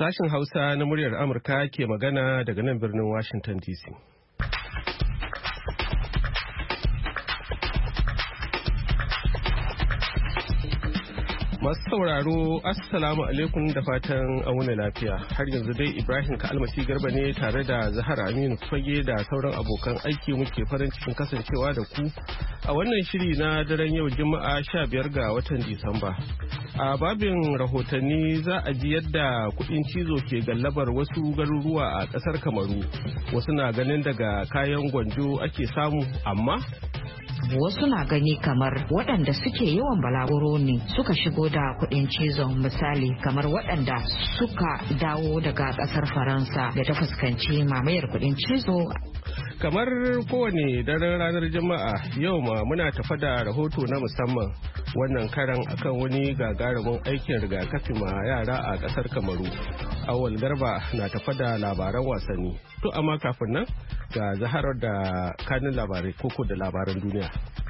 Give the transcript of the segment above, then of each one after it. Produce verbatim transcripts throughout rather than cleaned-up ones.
Sashen Hausa na muryar Amurka ke magana daga nan birnin Washington D C. Masu sauraro, Assalamu alaikum da fatan auna lafiya. Har yanzu dai Ibrahim Ka'almasi Garba ne tare da Zahara Aminu Fage da sauran abokan aiki muke farin cikin kasancewa da ku a wannan shiri na daren yau Juma'a sha biyar ga watan Disamba. A babin rahotanni za a ji yadda kuɗin cizo ke gallabar wasu garuruwa a ƙasar Kamaru. Wasu na ganin daga kayan gwanjo ake samu, amma wasu na gani kamar waɗanda suke yawan balaguro ne suka shigo da kuɗin cizon, misali kamar waɗanda suka dawo daga ƙasar Faransa da ta fuskanci mamayar kuɗin cizo. Kamar kowane daren ranar Juma'a, yau ma muna tafa da rahoto na musamman, wannan karan akan wani gagarumin aikin rigakafi ma yara a ƙasar Kamaru. Awal Garba na tafa da labaran wasanni. To amma kafin nan ga Zaharar da kanin labarai koko da labaran duniya.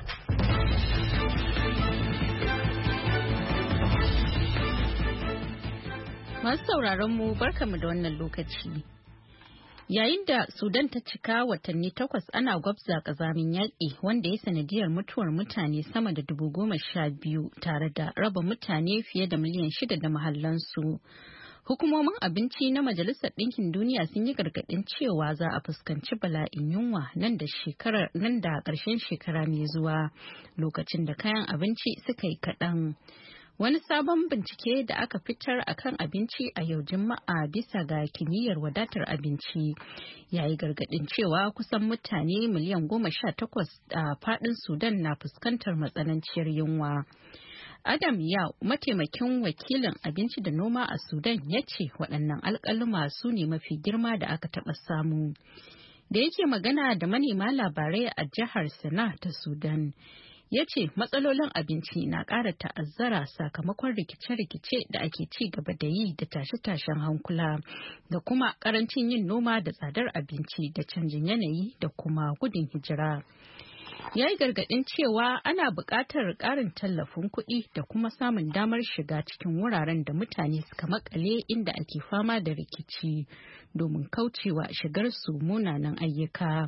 Masu sauraron mu barkamu da wannan lokaci. Yayin da Sudan ta cika watanni takwas ana gwabza kazamin yaƙi wanda ya sanadiyar mutuwar mutane sama da dubu goma sha biyu tare da raba mutane fiye da miliyan shida da mahallansu. Hukumomin abinci na Majalisar Ɗinkin Duniya sun yi gargaɗin cewa za a fuskanci bala'in yunwa nan da shekarar nan da ƙarshen shekara mai zuwa, lokacin da kayan abinci suka yi kaɗan. Wani sabon bincike da aka fitar akan abinci a yau Juma'a bisa ga kimiyyar wadatar abinci ya yi gargaɗin cewa kusan mutane miliyan goma sha takwas a faɗin Sudan na fuskantar matsananciyar yunwa. Adam Yau, mataimakin wakilin abinci da noma a Sudan, ya ce waɗannan alƙaluma su ne mafi girma da aka taɓa samu. Da yake magana da manema labarai a jihar Sana'a ta Sudan, ya ce matsalolin abinci na ƙara ta'azzara sakamakon rikice-rikice da ake ci gaba da yi da tashe-tashen hankula da kuma ƙarancin yin noma da tsadar abinci da canjin yanayi da kuma gudun hijira. Ya yi gargaɗin cewa ana buƙatar ƙarin tallafin kuɗi da kuma samun damar shiga cikin wuraren da mutane suka makale inda ake fama da rikici domin kaucewa shigar su munanan ayyuka.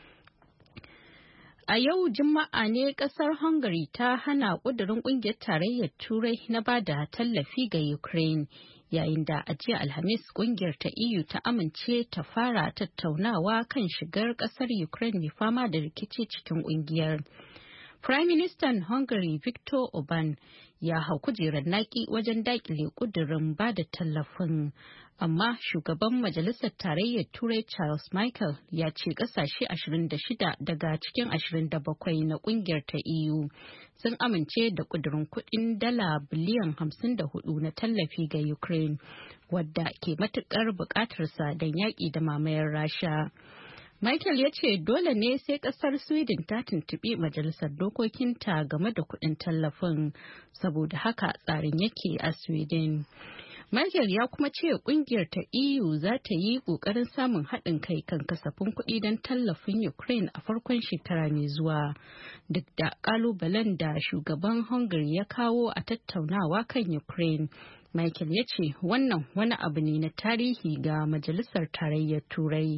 A yau Juma'a ne ƙasar Hungary ta hana ƙudurin ƙungiyar tarayyar Turai na ba da tallafi ga Ukraine, yayin da a jiya Alhamis ƙungiyar ta E U ta amince ta fara tattaunawa kan shigar ƙasar Ukraine mai fama da rikici cikin ƙungiyar. Prime Minister Hungary Viktor Orban ya hau kujerar naki wajen daƙile ƙudurin ba da tallafin, amma shugaban Majalisar Tarayyar Turai Charles Michel ya ce ƙasashe ashirin da shida daga cikin ashirin da bakwai na ƙungiyar ta E U sun amince da ƙudurin kuɗin dala biliyan hamsin da hudu na tallafi ga Ukraine, wadda ke matuƙar buƙatarsa don yaƙi da mamayar Rasha. Michael ya ce dole ne sai kasar Sweden ta tuntuɓi majalisar dokokinta game da kuɗin tallafin, saboda haka tsarin yake a Sweden. Michael ya kuma ce kungiyar ta E U za ta yi ƙoƙarin samun haɗin kai kan kasafin kuɗi don tallafin Ukraine a farkon shekara mai zuwa, duk da ƙalubalen da shugaban Hungary ya kawo a tattaunawa kan Ukraine. Michael ya ce wannan wani abu ne na tarihi ga Majalisar Tarayyar Turai.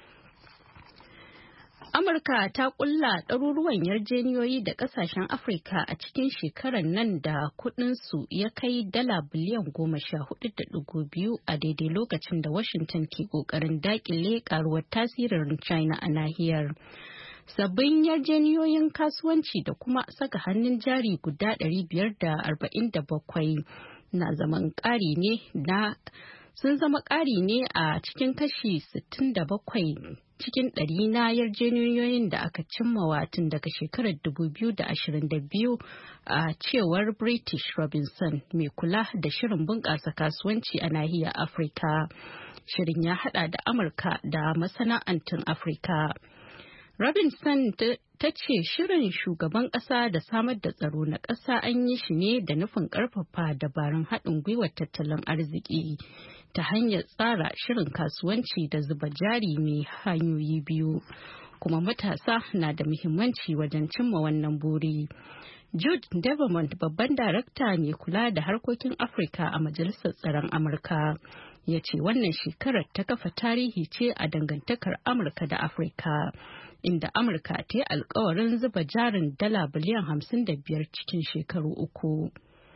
Amurka ta kulla ɗaruruwan yarjeniyoyi da ƙasashen Afirka a cikin shekarar nan da kuɗinsu ya kai dala biliyan goma sha hudu da ɗigo biyu a daidai lokacin da Washington ke ƙoƙarin daƙile ƙaruwar tasirin China a nahiyar. Sabbin yarjeniyoyin kasuwanci da kuma saka hannun jari guda ɗari biyar da arba'in da bakwai na zaman ƙari ne na sun zama ƙari ne a cikin kashi sittin da bakwai cikin ɗari na yarjejeniyoyin da aka cimma tun daga shekarar dubu biyu da ashirin da biyu a cewar British Robinson mai kula da shirin bunƙasa kasuwanci a nahiyar Afirka. Shirin ya hada da Amurka da masana'antun Afirka. Robinson ta ce shirin shugaban ƙasa da samar da tsaro na ƙasa an yi shi ne da nufin ƙarfafa dabarun haɗin gwiwar tattalin arziki ta hanyar tsara shirin kasuwanci da zuba jari mai hanyoyi biyu, kuma matasa na da muhimmanci wajen cimma wannan buri. Jude Devamont, babban darakta mai kula da harkokin Afirka a Majalisar Tsaron Amurka, ya ce wannan shekarar ta kafa tarihi ce a dangantakar Amurka da Afirka, inda Amurka ta yi alkawarin zuba jarin dala biliyan hamsin da biyar cikin shekaru uku.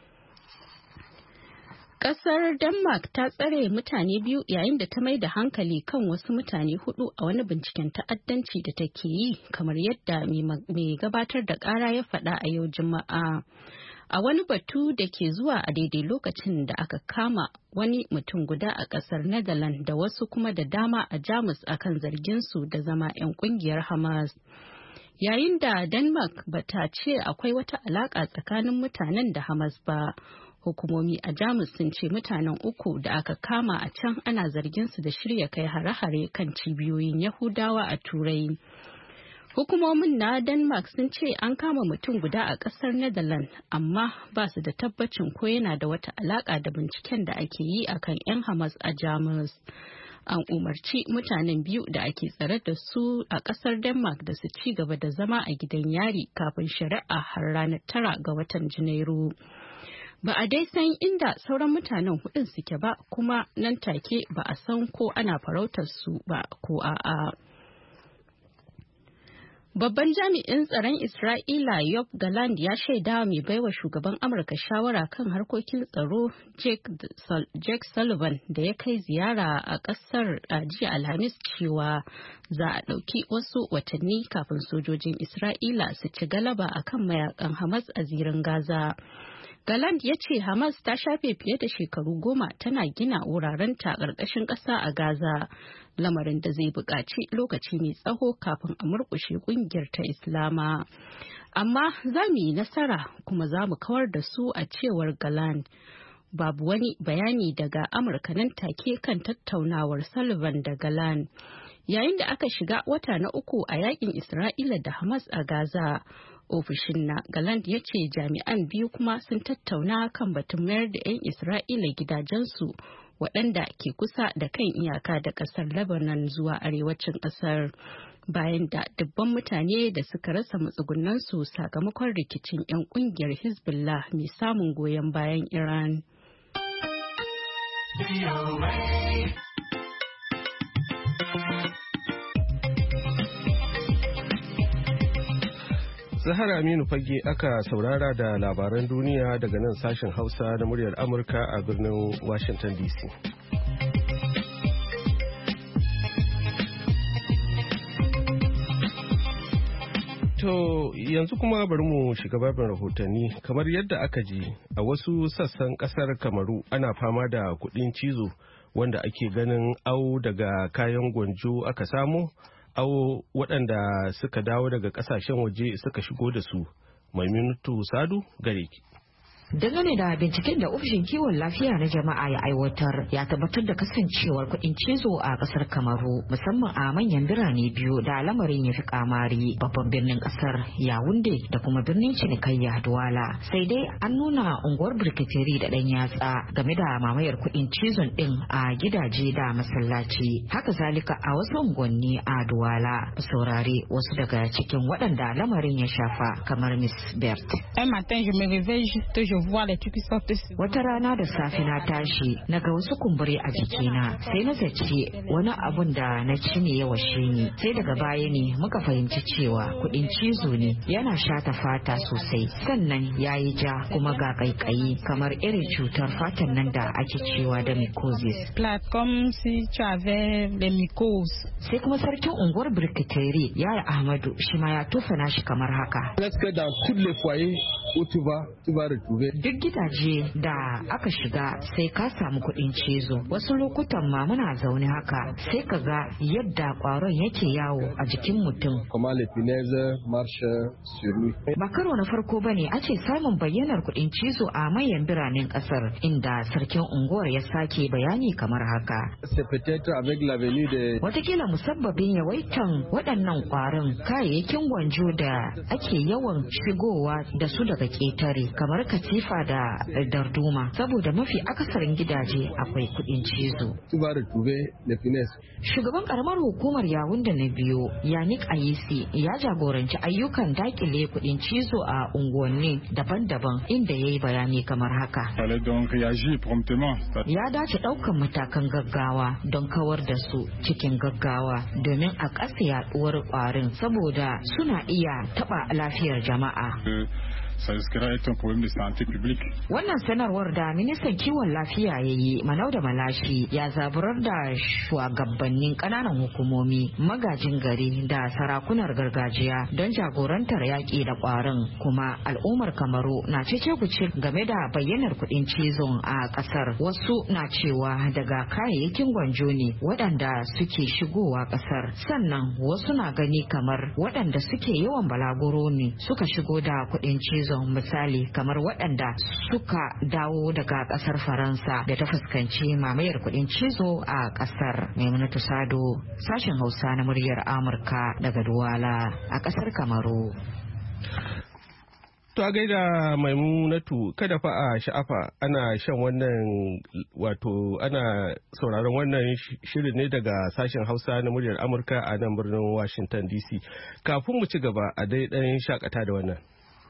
Kasar Denmark ta tsare mutane biyu yayin da ta mai da hankali kan wasu mutane hudu a wani binciken ta'addanci da take yi, kamar yadda mai gabatar da kara ya faɗa a yau Juma'a. A wani batu da ke zuwa a daidai lokacin da aka kama wani mutum guda a kasar Netherlands da wasu kuma da dama a Jamus akan zarginsu da zama 'yan kungiyar Hamas. Yayin da Denmark bata ce akwai wata alaka tsakanin mutanen da Hamas ba. Hukumomi a Jamus sun ce mutanen uku da aka kama a can ana zargin su da shirya kai hare-hare kan cibiyoyin Yahudawa a Turai. Hukumomin na Denmark sun ce an kama mutum guda a kasar Netherlands, amma ba su da tabbacin ko yana da wata alaka da binciken da ake yi akan 'yan Hamas a Jamus. An umarci mutanen biyu da ake tsare da su a kasar Denmark da su ci gaba da zama a gidan yari kafin shari'a har ranar tara ga watan Janairu. Ba a dai san inda sauran mutanen hudun suke ba, kuma nan take ba a san ko ana farautar su ba ko a'a. Babban jami'in tsaron Isra'ila Yoav Gallant ya shaida mai baiwa shugaban Amurka shawara kan harkokin tsaro Jake Sullivan da ya kai ziyara a ƙasar a jiya Alhamis cewa za a ɗauki wasu watanni kafin sojojin Isra'ila su ci galaba akan mayakan Hamas a zirin Gaza. Gallant ya ce Hamas ta shafe fiye da shekaru goma tana gina wurarenta ƙarƙashin ƙasa a Gaza, lamarin da zai buƙaci lokaci mai tsawo kafin a murƙushe ƙungiyar ta Islama. Amma za mu yi nasara kuma za mu kawar da su, a cewar Gallant. Babu wani bayani daga Amurka nan take kan tattaunawar Sullivan da Gallant. Yayin da aka shiga wata na uku a yakin Isra'ila da Hamas a Gaza, ofishin na Gallant ya ce jami'an biyu kuma sun tattauna kan batun mayar da 'yan Isra'ila gidajensu waɗanda ke kusa da kan iyaka da ƙasar Lebanon zuwa arewacin ƙasar, bayan da dubban mutane da suka rasa matsugunansu sakamakon rikicin 'yan ƙungiyar Hezbollah mai samun goyon bayan Iran. Zahara Aminu Fage aka saurara da labaran duniya daga nan sashen Hausa na muryar Amurka a birnin Washington D C. To yanzu kuma bari mu shiga babin rahotanni. Kamar yadda aka ji, a wasu sassan kasar Kamaru ana fama da kuɗin cizo wanda ake ganin au daga kayan gwanjo aka samo, au waɗanda suka dawo daga ƙasashen waje suka shigo da su. Maimunatu Sadu gare ki. Dangane da binciken da ofishin kiwon lafiya na jama'a ya aiwatar, ya tabbatar da kasancewar kuɗin cizo a ƙasar Kamaru, musamman a manyan birane biyu da lamarin ya fi kamari, babban birnin ƙasar Yawunde da kuma birnin cinikayya Douala. Sai dai an nuna unguwar birkiteri da ɗan yatsa game da mamayar kuɗin cizon ɗin a gidaje da masallaci. Haka zalika a wasu unguwanni a Douala. Saurare wasu daga cikin waɗanda lamarin ya shafa, kamar Miss Bert. Wata rana da safe na tashi na ga wasu kumburi a jikina, sai na zaci wani abun da na ci ne ya washe ni. Sai daga baya ne muka fahimci cewa kuɗin cizo ne, yana shata fata sosai, sannan ya yi ja kuma ga kaikayi kamar irin cutar fatan nan da ake cewa da mycosis. Sai kuma sarkin unguwar Birkiteri Yaya Ahmadu shi ma ya tofa nashi kamar haka. Duk gidaje da aka shiga sai ka samu kuɗin cizo. Wasu lokutan ma muna zaune haka sai ka ga yadda ƙwaron yake yawo a jikin mutum. Ba karo na farko bane a ce samun bayyanar kuɗin cizo a manyan biranen ƙasar, inda sarkin unguwar ya sake bayani kamar haka. Watakila musabbabin yawaitan waɗannan ƙwarin kayayyakin gwanjo da ake yawan shigowa da su daga daga ƙetare kamar katifa da darduma saboda mafi akasarin gidaje akwai kuɗin cizo. Shugaban karamar hukumar Yawunde na biyu Yannick Ayisi ya jagoranci ayyukan dakile kuɗin cizo a unguwanni daban-daban inda ya yi bayani kamar haka. Ya dace ɗaukan matakan gaggawa don kawar da su cikin gaggawa domin a ƙasa yaɗuwar ƙwarin saboda suna iya taɓa lafiyar jama'a. Wannan sanarwar da ministan kiwon lafiya ya yi Manau da Malashi ya zaburar da shugabannin ƙananan hukumomi, magajin gari da sarakunar gargajiya don jagorantar yaƙi da ƙwarin, kuma al'ummar Kamaru na cece kuce game da bayyanar kuɗin cizon a ƙasar. Wasu na cewa daga kayayyakin gwanjo ne waɗanda suke shigowa ƙasar, sannan wasu na gani kamar waɗanda suke yawan balaguro ne suka shigo da kuɗin cizon. Misali kamar waɗanda suka dawo daga ƙasar Faransa da ta fuskanci mamayar kuɗin cizo a ƙasar. Maimunatu Sado, sashen Hausa na muryar Amurka daga Duwala a ƙasar Kamaru. To a gaida Maimunatu, kada fa a sha'afa ana shan wannan wato ana sauraron wannan shirin ne daga sashen Hausa na muryar Amurka a nan birnin Washington D C. Kafin mu ci gaba a dai ɗan shakata da wannan.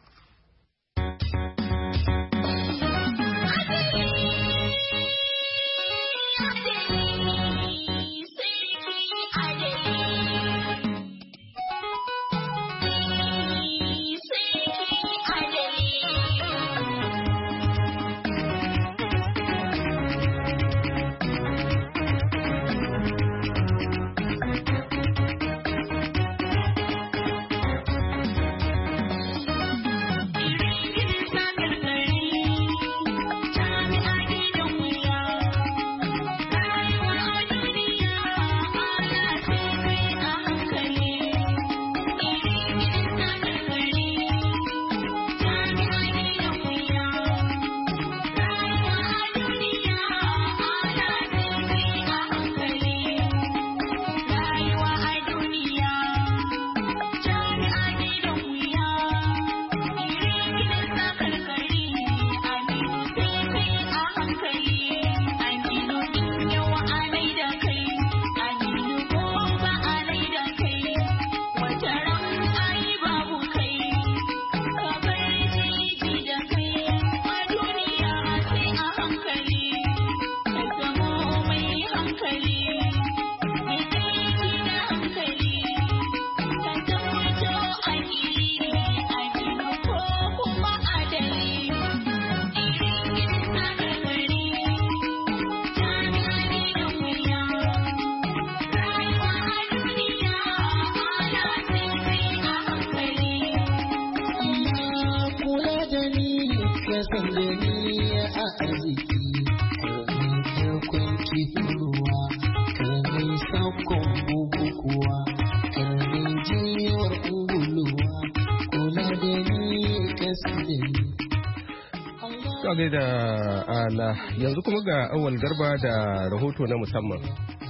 Da ala yanzu kuma ga Awal Garba da rahoto na musamman.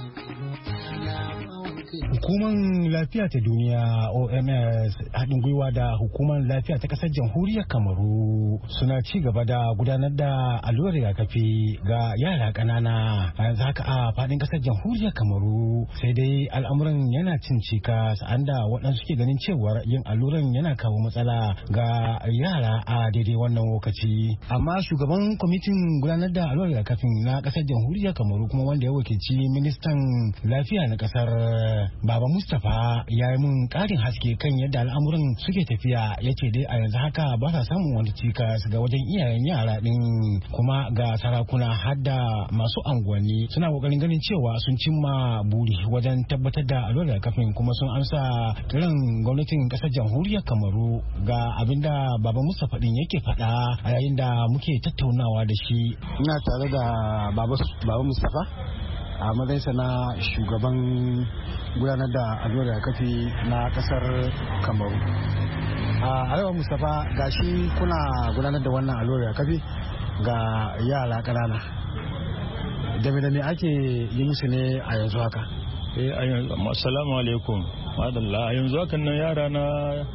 Hukumar lafiya ta duniya O M S haɗin gwiwa da hukumar lafiya ta ƙasar jamhuriyar Kamaru suna ci gaba da gudanar da allurar rigakafi ga yara ƙanana a yanzu haka a faɗin ƙasar jamhuriyar Kamaru, sai dai al'amuran yana cin cikas an da waɗansu ke ganin cewar yin alluran yana kawo matsala ga yara a daidai wannan lokaci. Amma shugaban kwamitin gudanar da allurar rigakafin na ƙasar jamhuriyar Kamaru kuma wanda ya wakilci ministan lafiya na ƙasar Baba Mustapha ya yi mun ƙarin haske kan yadda al'amuran suke tafiya, ya ce dai a yanzu haka ba sa samun wani cikas ga wajen iyayen yara ɗin, kuma ga sarakuna har da masu anguwanni suna ƙoƙarin ganin cewa sun cimma buri wajen tabbatar da allurar rigakafin, kuma sun amsa kiran gwamnatin ƙasar jamhuriyar Kamaru ga abin da Baba Mustapha ɗin yake faɗa a yayin da muke tattaunawa da shi. Ina tare da Baba Mustapha a matsayinsa na shugaban gudanar da allurar rigakafi na kasar Kamaru. A Arewa Mustapha, gashi kuna gudanar da wannan allurar rigakafi ga yara ƙanana. Da me da me ake yi musu ne a yanzu haka? Eh, assalamu alaikum. Madalla, a yanzu haka nan yara na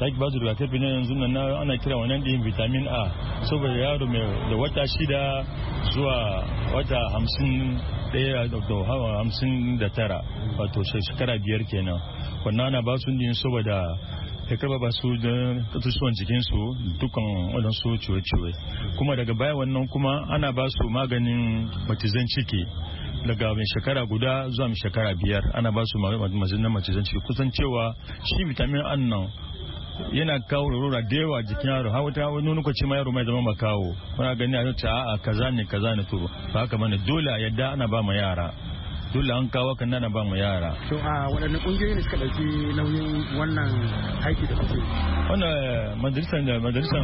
da ake ba su rigakafi na yanzu nan ana kira wannan din vitamin A saboda yaro mai da wata shida zuwa wata hamsin daya da hamsin da tara wato shekara biyar kenan wannan ana ba su din saboda ya karba su da katusuwan jikinsu dukkan waɗansu ciwe-ciwe kuma daga baya wannan kuma ana ba su maganin matizan ciki daga mai shekara guda zuwa mai shekara biyar ana ba su maganin matizan ciki kusan cewa shi vitamin A nan yana kawo rurura da yawa jikin yaro har wata wani lokaci ma yaro mai zama makawo kuna gani a ce a kaza ne kaza ne to ba haka bane dole a yadda ana ba ma yara dole an kawo kan nana ba mu yara. To a waɗanne ƙungiyoyi ne suka ɗauki nauyin wannan aiki da kuke? Wannan majalisar da majalisar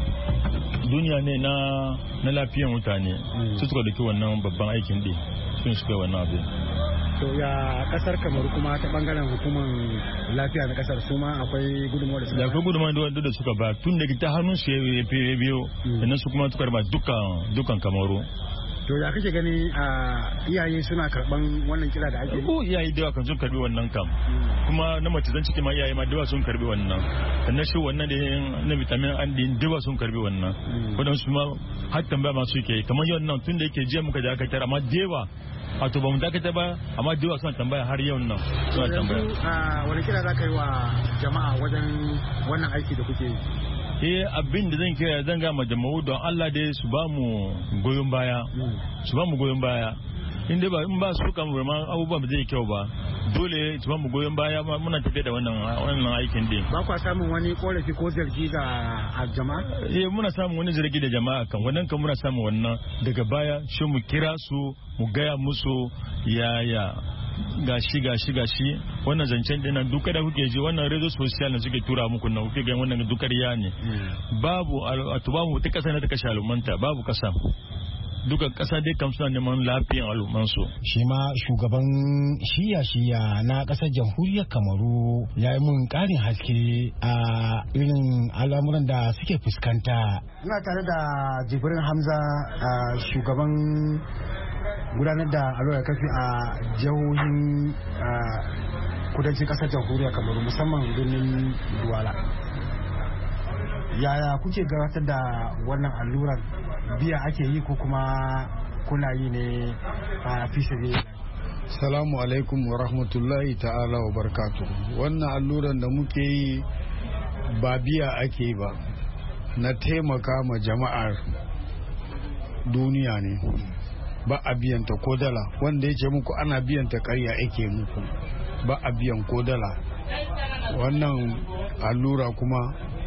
duniya ne na na lafiyan mutane su suka ɗauki wannan babban aikin ɗin sun suka wannan abin. To ya kasar Kamaru kuma ta bangaren hukumar lafiya na kasar su ma akwai gudunmawa da suka ba? Da akwai gudunmawa da suka ba tun daga ta hannun su ya biyo da nan su kuma suka ba dukkan dukkan Kamaru. To ya kake gani a iyaye suna karban wannan kira da ake? Ko iyaye da kan sun karbi wannan kam. Kuma na mace zan ciki ma iyaye ma da sun karbi wannan. Na shi wannan da na vitamin an din da sun karbi wannan. Wadansu ma har tambaya ma suke kamar yau nan tun da yake jiya muka da aka tara amma dewa a to ba mu dakata ba amma dewa suna tambaya har yau nan suna tambaya. Wani kira za ka yi wa jama'a wajen wannan aiki da kuke yi? eh abin da zan kira zan ga majama'u don Allah dai su ba mu goyon baya su ba mu goyon baya in dai ba in ba su kan ma abubuwan ba zai kyau ba dole su ba mu goyon baya muna tafiya da wannan wannan aikin din. Ba kwa samun wani korafi ko zargi ga jama'a? eh muna samun wani zargi da jama'a kan wannan kan muna samun wannan daga baya shi mu kira su mu gaya musu yaya gashi gashi gashi wannan zancen dinan duka da kuke ji wannan rezo social na suke tura muku nan kuke ga wannan dukar ya ne babu a babu ta kasa na ta kashe al'ummanta babu kasa duka kasa dai kam suna neman lafiyan al'ummansu. Shi ma shugaban shiya shiya na kasar jamhuriyar Kamaru ya yi mun karin haske a irin al'amuran da suke fuskanta. Ina tare da Jibrin Hamza shugaban gudanar da allurar kafi a jihohin kudancin kasar jamhuriyar Kamaru musamman birnin Duwala. Yaya kuke gabatar da wannan allurar biya ake yi ko kuma kuna yi ne a fisiri? Salamu alaikum wa rahmatullahi ta'ala wa barkatu. Wannan alluran da muke yi ba biya ake ba na taimaka ma jama'ar duniya ne. Ba a biyanta ko dala wanda ya ce muku ana biyanta karya ake muku ba a biyan ko dala. Wannan allura kuma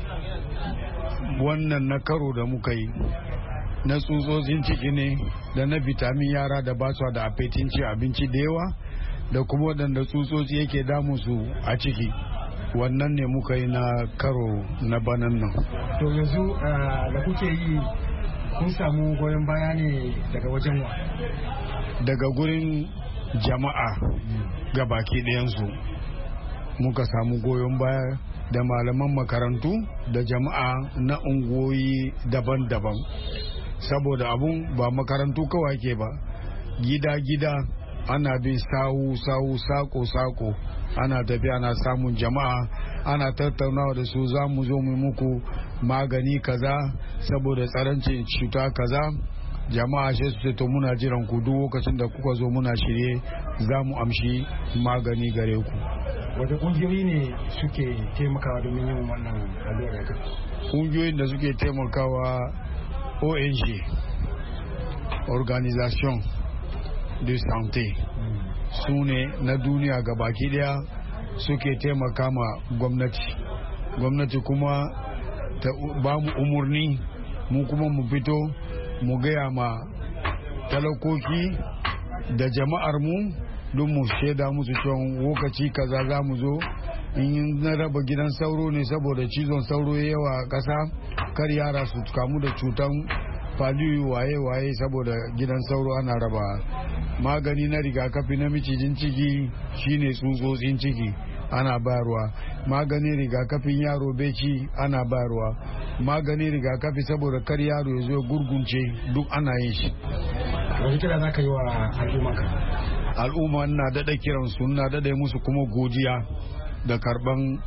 wannan na karo da muka yi na tsutsotsin ciki ne da na vitamin yara da ba su da afetin ci abinci da yawa da kuma waɗanda tsutsotsi yake damu su a ciki wannan ne muka yi na karo na banan nan. To yanzu da kuke yi kun samu goyon baya ne daga wajen wa? Daga gurin jama'a ga baki ɗayansu muka samu goyon baya da malaman makarantu da jama'a na unguwoyi daban-daban saboda abun ba makarantu kawai ke ba gida-gida ana bin sawu-sawu sako-sako ana tafiya ana samun jama'a ana tattaunawa da su za mu zo mu muku magani kaza saboda tsarancin cuta kaza jama'a shi su ce to muna jiran ku duk lokacin da kuka zo muna shirye za mu amshi magani gare ku. Wata kungiyoyi ne suke taimakawa domin yin wannan allurar? Kungiyoyin da suke taimakawa O N G Organisation de Santé su ne na duniya gabaki daya suke taimaka ma gwamnati gwamnati kuma ta ba mu umurni mu kuma mu fito mu gaya ma talakoki da jama'ar mu don mu shaida musu cewa lokaci kaza za mu zo in na raba gidan sauro ne saboda cizon sauro yawa a ƙasa kar yara su kamu da cutan faliyu waye-waye saboda gidan sauro ana raba magani na rigakafi na micijin ciki shine tsutsotsin ciki ana bayarwa magani rigakafin yaro beci ana bayarwa magani rigakafi saboda kar yaro ya zo gurgunce duk ana yin shi. Wani kira za ka yi wa al'umma? Al'umma na daɗa kiran su na daɗa musu kuma godiya da karban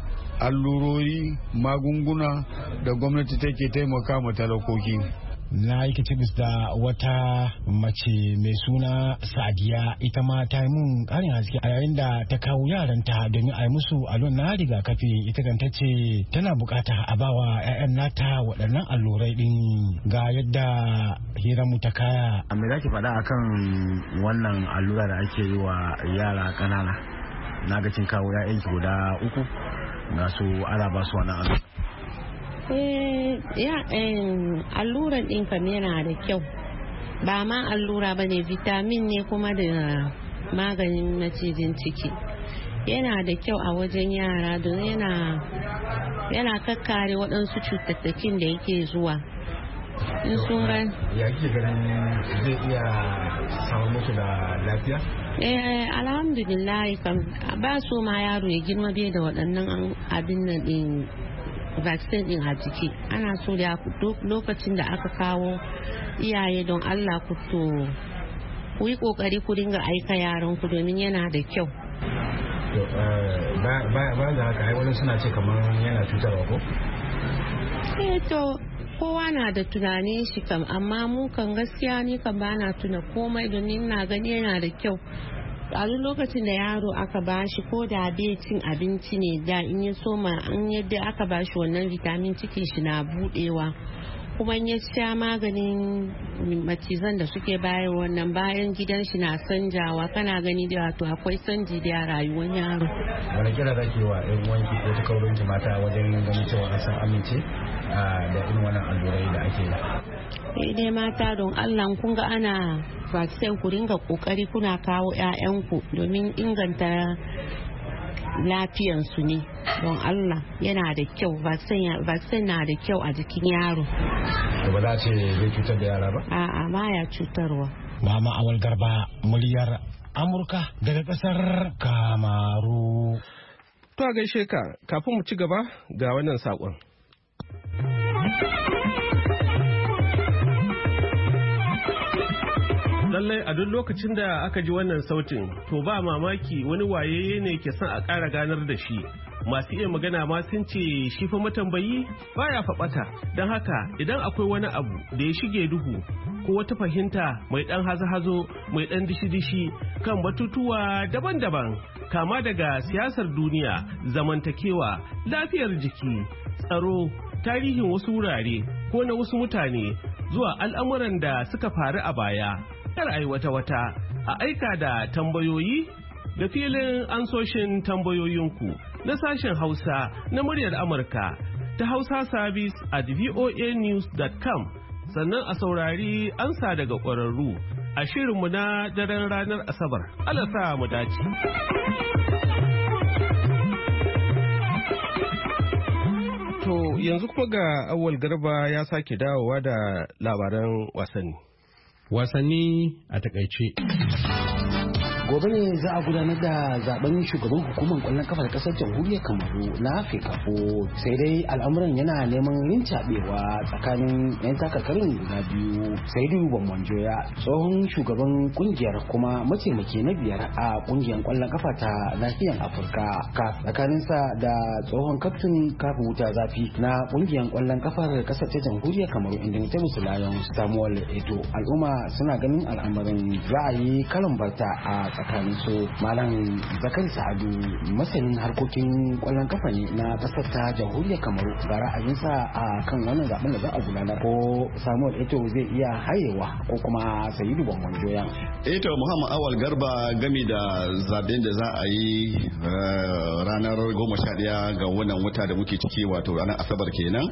allurori magunguna da gwamnati take taimaka ma talakoki. Na yi kicibis da wata mace mai suna Sadiya, ita ma ta yi mun karin haske a yayin da ta kawo yaranta domin a yi musu allon na rigakafi. Ita kan ta ce tana bukata a bawa 'ya'yan nata waɗannan allurai din. Ga yadda hira mu ta kaya. Me za ki faɗa akan wannan allura da ake yi wa yara ƙanana? Na ga kin kawo 'ya'yanki guda uku ga su ana ba su wannan allura. Eh, ya alluran ɗin kam yana da kyau, ba ma allura ba ne, vitamin ne kuma da maganin macijin ciki. Yana da kyau a wajen yara don yana yana kakkare waɗansu cutattakin da yake zuwa in sun ran. Ya ke ganin zai iya samun musu da lafiya? Eh, alhamdulillah kam ba so ma yaro ya girma bai da waɗannan abin nan ɗin vaccine din a jiki. Ana so da lokacin da aka kawo iyaye don Allah ku to ku yi kokari ku dinga aika yaran ku domin yana da kyau. Ba da haka ai wani suna ce kamar yana cutarwa ko? Eh to kowa na da tunanin shi kam, amma mu kan gaskiya ni kan ba na tuna komai domin na gani yana da kyau. A duk lokacin da yaro aka bashi ko da bai cin abinci ne, da in ya soma an yadda aka bashi wannan vitamin cikin shi na budewa, kuma ya sha maganin macizan da suke bayan wannan bayan gidan shi na sanjawa, kana gani da wato akwai sanji da rayuwar yaro. Wani kira da ke wa ɗan wanki ko ta kaurin mata wajen ganin cewa an san amince da irin wannan allurai da ake yi? Dai mata don Allah kun ga ana vaccine ku ringa kokari kuna kawo 'ya'yanku domin inganta lafiyansu ne. Don Allah yana da kyau, vaccine na da kyau a jikin yaro. Ba za ce zai cutar da yara ba? A'a, baya cutarwa. Mama Awal Garba, muryar Amurka daga kasar Kamaru. To a gaishe ka, kafin mu ci gaba ga wannan saƙon. Lallai a duk lokacin da aka ji wannan sautin, to ba mamaki wani waye ne ke son a ƙara ganar da shi. Masu iya magana ma sun ce shi fa matambayi baya faɓata. Don haka idan akwai wani abu da ya shige duhu ko wata fahimta mai ɗan hazo-hazo mai ɗan dishi-dishi kan batutuwa daban-daban, kama daga siyasar duniya, zamantakewa, lafiyar jiki, tsaro, tarihin wasu wurare ko na wasu mutane, zuwa al'amuran da suka faru a baya. Kar a yi wata-wata a aika da tambayoyi da filin ansoshin tambayoyinku na sashen Hausa na muryar Amurka ta Hausa Service at voa news dot com, sannan a saurari ansa daga ƙwararru a shirinmu na daren ranar Asabar. Allah sa mu dace. To yanzu kuma ga Awwal Garba ya sake dawowa da labaran wasanni. Wasanni a takaice. Gobe ne za a gudanar da zaben shugaban hukumar kwallon kafa da kasar jamhuriyar Kamaru na Afirkafo, sai dai al'amuran yana neman rincaɓewa tsakanin 'yan takarkarin guda biyu. Saidu Bambanjoya, tsohon shugaban kungiyar kuma mataimaki na biyar a kungiyar kwallon kafa ta nahiyar Afirka, ka tsakaninsa da tsohon kaftin kafa wuta zafi na kungiyar kwallon kafar kasar ta jamhuriyar Kamaru Indomitable Lions Samuel Eto. Al'umma suna ganin al'amarin za a yi kalan barta a tsakanin su. Malam Zakari Sa'adu, masanin harkokin kwallon kafa ne na kasar ta jamhuriyar Kamaru, ga ra'ayinsa a kan wannan zaben da za a gudanar, ko Samuel Eto zai iya hayewa ko kuma Sayidu Bambon Joyan. Eto Muhammad Awal Garba, gami da zaben da za a yi ranar goma sha ɗaya ga wannan wata da muke ciki, wato ranar Asabar kenan,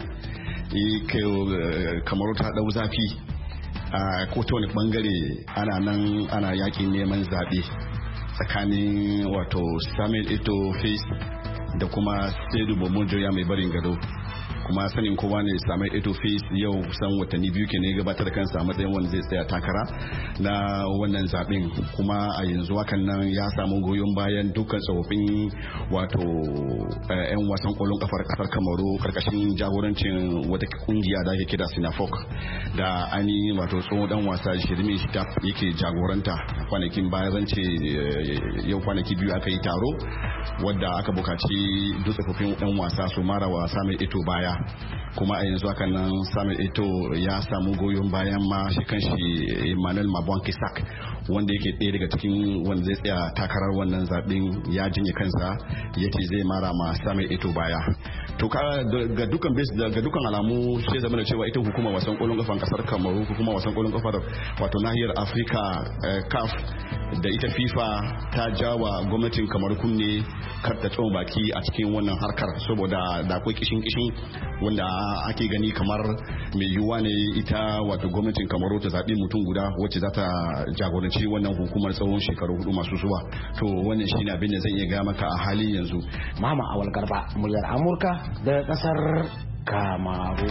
Kamaru ta dau zafi a kotu wani bangare. Ana nan ana yakin neman zaɓe tsakanin wato Samuel Eto Face da kuma Saidu Bambon Joya mai barin gado, kuma sanin kowa ne Samuel Eto'o yau kusan watanni biyu ke ne gabatar da kansa a matsayin wanda zai tsaya takara na wannan zaben, kuma a yanzu hakan nan ya samu goyon bayan dukkan tsofaffin wato yan wasan kwallon kafar kasar Kamaru karkashin jagorancin wata kungiya da ake kira Sinafok da ani wato tsohon dan wasa Jeremy Staff yake jagoranta. Kwanakin baya zan ce yau kwanaki biyu aka yi taro wadda aka bukaci duk tsofaffin yan wasa su mara wa Samuel Eto'o baya, kuma a yanzu hakan nan Samuel Eto'o ya samu goyon bayan ma shi kanshi Emmanuel Mabon Kisak wanda yake ɗaya daga cikin wanda zai tsaya takarar wannan zaɓen, ya jinye kansa ya ce zai mara ma Samuel Eto'o baya. To ga dukkan ga dukkan alamu sai zama da cewa ita hukumar wasan ƙwallon kafan kasar Kamaru, hukumar wasan ƙwallon kafar wato nahiyar Afirka C A F da ita FIFA ta jawa gwamnatin Kamaru kunne kar ta tsoma baki a cikin wannan harkar, saboda da akwai kishin kishin wanda ake gani kamar mai yiwuwa ne ita wato gwamnatin Kamaru ta zaɓi mutum guda wacce za ta jagoranci wannan hukumar tsawon shekaru hudu masu zuwa. To wannan shine abin da zan iya gaya maka a halin yanzu. Mama Awal Garba, muryar Amurka da kasar Kamaru.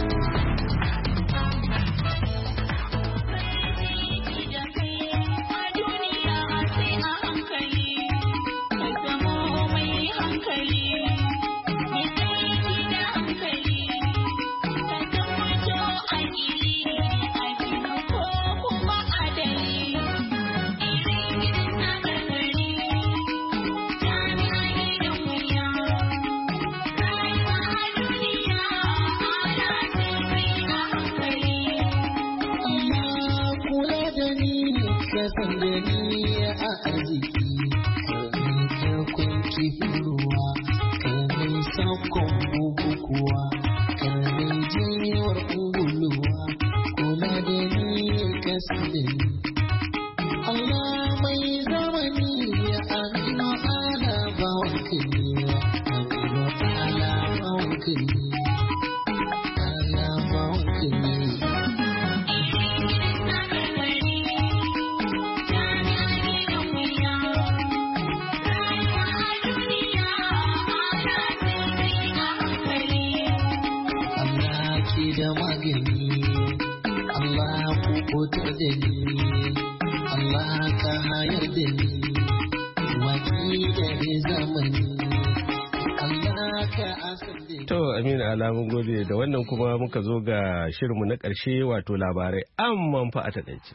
Alamun gode da wannan kuma muka zo ga shirinmu na ƙarshe wato labarai amman fa a taƙaice.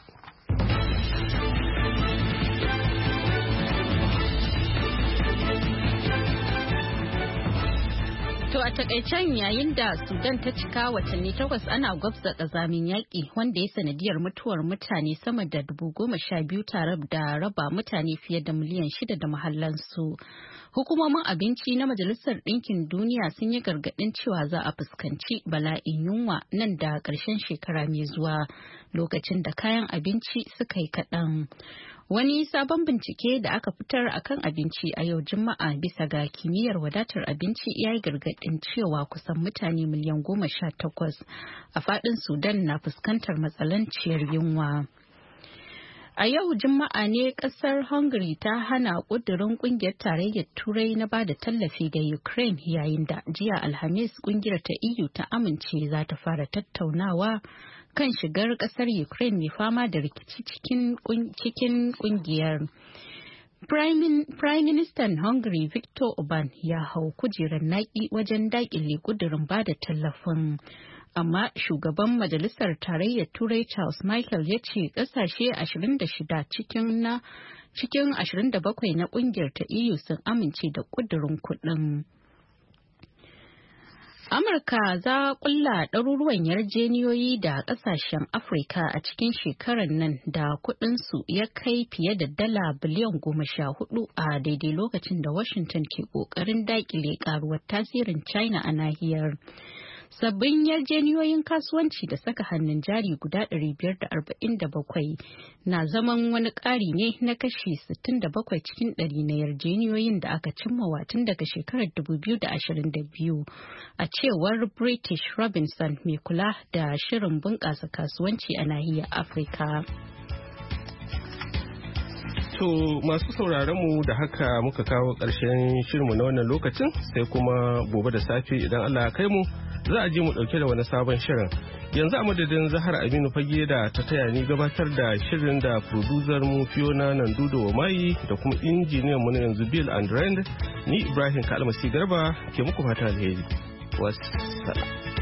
To a takaicen yayin da Sudan ta cika watanni takwas ana gwabza ƙazamin yaƙi wanda ya sanadiyar mutuwar mutane sama da dubu goma sha biyu tare da raba mutane fiye da miliyan shida da mahallansu. Hukumomin abinci na Majalisar Ɗinkin Duniya sun yi gargaɗin cewa za a fuskanci bala'in yunwa nan da ƙarshen shekara mai zuwa lokacin da kayan abinci suka yi kaɗan. Wani sabon bincike da aka fitar akan abinci a yau Juma'a bisa ga kimiyyar wadatar abinci ya yi gargaɗin cewa kusan mutane miliyan goma sha takwas a faɗin Sudan na fuskantar matsalanciyar yunwa. A yau Juma'a ne kasar Hungary ta hana ƙudurin ƙungiyar tarayyar Turai na ba da tallafi ga Ukraine yayin da jiya Alhamis ƙungiyar ta E U ta amince za ta fara tattaunawa kan shigar kasar Ukraine mai fama da rikici cikin ƙungiyar. Prime Minister Hungary Viktor Orban ya hau kujerar naƙi wajen daƙile ƙudurin ba da tallafin. Amma shugaban majalisar tarayyar Turai Charles Michael ya ce kasashe ashirin da shida cikin na cikin ashirin da bakwai na kungiyar ta E U sun amince da kudurin kudin. Amurka za kulla ɗaruruwan yarjeniyoyi da ƙasashen Afirka a cikin shekarar nan da kuɗinsu ya kai fiye da dala biliyan goma sha hudu a daidai lokacin da Washington ke ƙoƙarin daƙile ƙaruwar tasirin China a nahiyar. Sabbin yarjeniyoyin kasuwanci da saka hannun jari guda ɗari biyar da arba'in da bakwai na zaman wani ƙari ne na kashi sittin da bakwai cikin ɗari na yarjeniyoyin da aka cimma watan daga shekarar dubu biyu da ashirin da biyu a cewar British Robinson mai kula da shirin bunƙasa kasuwanci a nahiyar Afirka. To masu sauraron mu da haka muka kawo ƙarshen shirinmu na wannan lokacin sai kuma gobe da safe idan Allah ya kai mu za a je mu ɗauke da wani sabon shirin. Yanzu a madadin Zahar Aminu Fage da ta taya ni gabatar da shirin da producer mu Fiona Nandudo Mai da kuma injiniyan mu na yanzu Bill and Rand, ni Ibrahim Kalmasi Garba ke muku fata alheri. Wassalam.